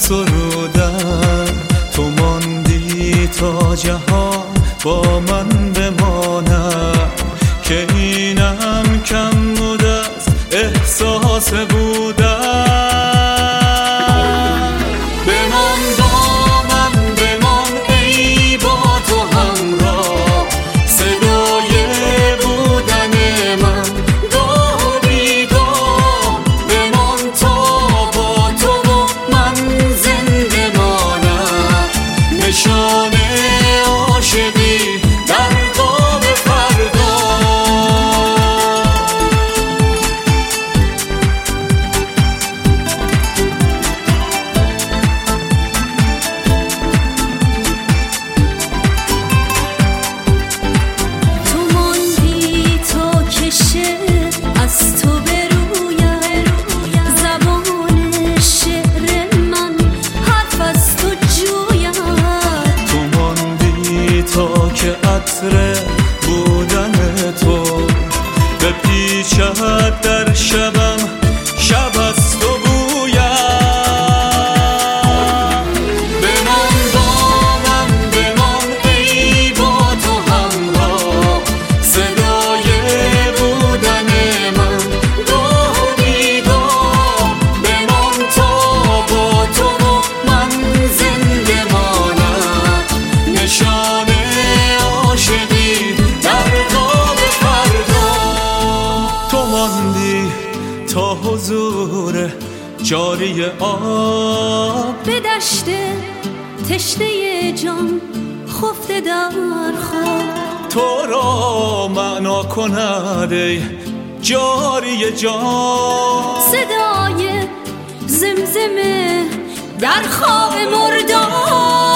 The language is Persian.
سرودن، تو ماندی تا جهان با من بماند، که اینم کم بود از احساس بودن. بمان با من، بمان ای با تو همراه، صدای بودن من گاه و بیگاه. بمان تا با تو و من زنده مانم، نشان عاشقی در قاب فردا. از تو برویم زبان شعر من، حرف از تو جویم. تو ماندی تا که عطر بودن تو بپیچد در شبم، شب از تو بویم. بمان با من، بمان ای با تو همراه، صدای بودن من گاه و بیگاه. بمان تا با تو و من زنده مانم، نشان عاشقی در قاب فردا. تو ماندی تا حضور جاری آب، به دشت تشنه جان خفته در خواب. تو را معنا کند ای جاری جان، صدای زمزمه در خواب مردار.